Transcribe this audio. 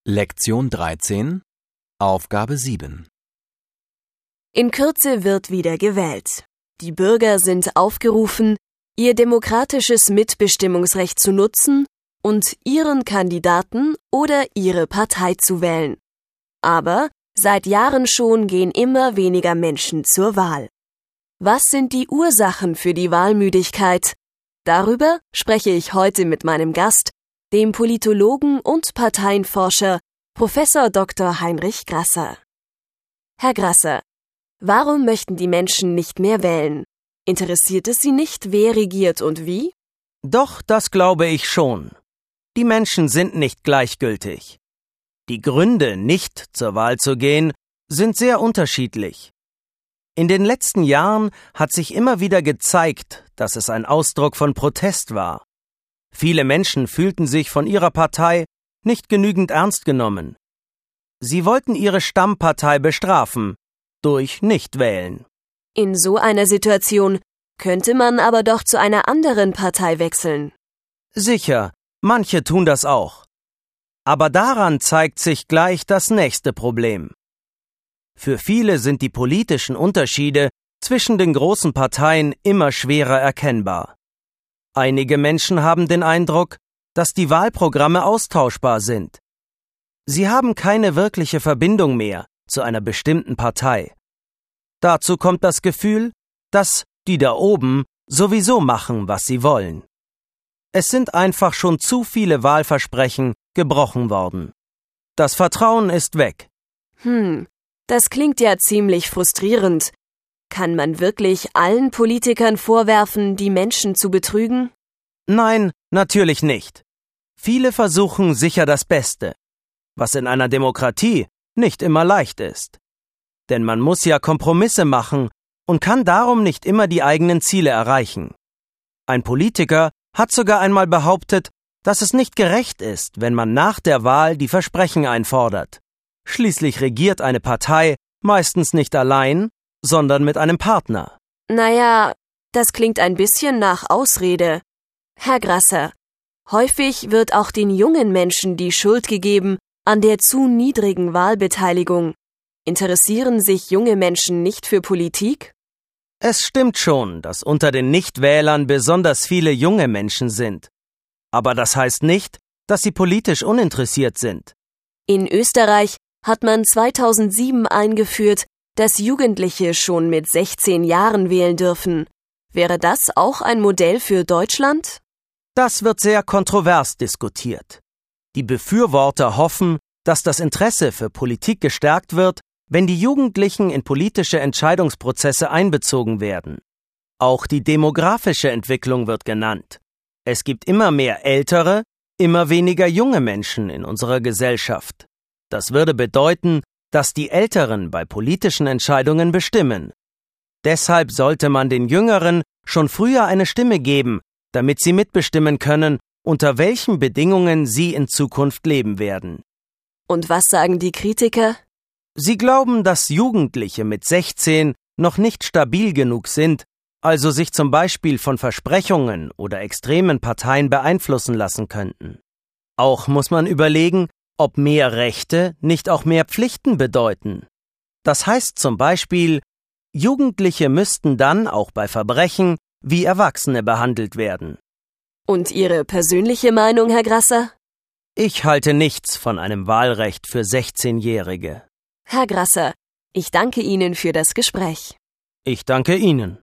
Lektion 13, Aufgabe 7. In Kürze wird wieder gewählt. Die Bürger sind aufgerufen, ihr demokratisches Mitbestimmungsrecht zu nutzen und ihren Kandidaten oder ihre Partei zu wählen. Aber seit Jahren schon gehen immer weniger Menschen zur Wahl. Was sind die Ursachen für die Wahlmüdigkeit? Darüber spreche ich heute mit meinem Gast, dem Politologen und Parteienforscher Prof. Dr. Heinrich Grasser. Herr Grasser, warum möchten die Menschen nicht mehr wählen? Interessiert es sie nicht, wer regiert und wie? Doch, das glaube ich schon. Die Menschen sind nicht gleichgültig. Die Gründe, nicht zur Wahl zu gehen, sind sehr unterschiedlich. In den letzten Jahren hat sich immer wieder gezeigt, dass es ein Ausdruck von Protest war. Viele Menschen fühlten sich von ihrer Partei nicht genügend ernst genommen. Sie wollten ihre Stammpartei bestrafen, durch Nichtwählen. In so einer Situation könnte man aber doch zu einer anderen Partei wechseln. Sicher, manche tun das auch. Aber daran zeigt sich gleich das nächste Problem. Für viele sind die politischen Unterschiede zwischen den großen Parteien immer schwerer erkennbar. Einige Menschen haben den Eindruck, dass die Wahlprogramme austauschbar sind. Sie haben keine wirkliche Verbindung mehr zu einer bestimmten Partei. Dazu kommt das Gefühl, dass die da oben sowieso machen, was sie wollen. Es sind einfach schon zu viele Wahlversprechen gebrochen worden. Das Vertrauen ist weg. Das klingt ja ziemlich frustrierend. Kann man wirklich allen Politikern vorwerfen, die Menschen zu betrügen? Nein, natürlich nicht. Viele versuchen sicher das Beste, was in einer Demokratie nicht immer leicht ist. Denn man muss ja Kompromisse machen und kann darum nicht immer die eigenen Ziele erreichen. Ein Politiker hat sogar einmal behauptet, dass es nicht gerecht ist, wenn man nach der Wahl die Versprechen einfordert. Schließlich regiert eine Partei meistens nicht allein, sondern mit einem Partner. Naja, das klingt ein bisschen nach Ausrede. Herr Grasser, häufig wird auch den jungen Menschen die Schuld gegeben an der zu niedrigen Wahlbeteiligung. Interessieren sich junge Menschen nicht für Politik? Es stimmt schon, dass unter den Nichtwählern besonders viele junge Menschen sind. Aber das heißt nicht, dass sie politisch uninteressiert sind. In Österreich hat man 2007 eingeführt, dass Jugendliche schon mit 16 Jahren wählen dürfen. Wäre das auch ein Modell für Deutschland? Das wird sehr kontrovers diskutiert. Die Befürworter hoffen, dass das Interesse für Politik gestärkt wird, wenn die Jugendlichen in politische Entscheidungsprozesse einbezogen werden. Auch die demografische Entwicklung wird genannt. Es gibt immer mehr ältere, immer weniger junge Menschen in unserer Gesellschaft. Das würde bedeuten, dass die Älteren bei politischen Entscheidungen bestimmen. Deshalb sollte man den Jüngeren schon früher eine Stimme geben, damit sie mitbestimmen können, unter welchen Bedingungen sie in Zukunft leben werden. Und was sagen die Kritiker? Sie glauben, dass Jugendliche mit 16 noch nicht stabil genug sind, also sich zum Beispiel von Versprechungen oder extremen Parteien beeinflussen lassen könnten. Auch muss man überlegen, ob mehr Rechte nicht auch mehr Pflichten bedeuten. Das heißt zum Beispiel, Jugendliche müssten dann auch bei Verbrechen wie Erwachsene behandelt werden. Und Ihre persönliche Meinung, Herr Grasser? Ich halte nichts von einem Wahlrecht für 16-Jährige. Herr Grasser, ich danke Ihnen für das Gespräch. Ich danke Ihnen.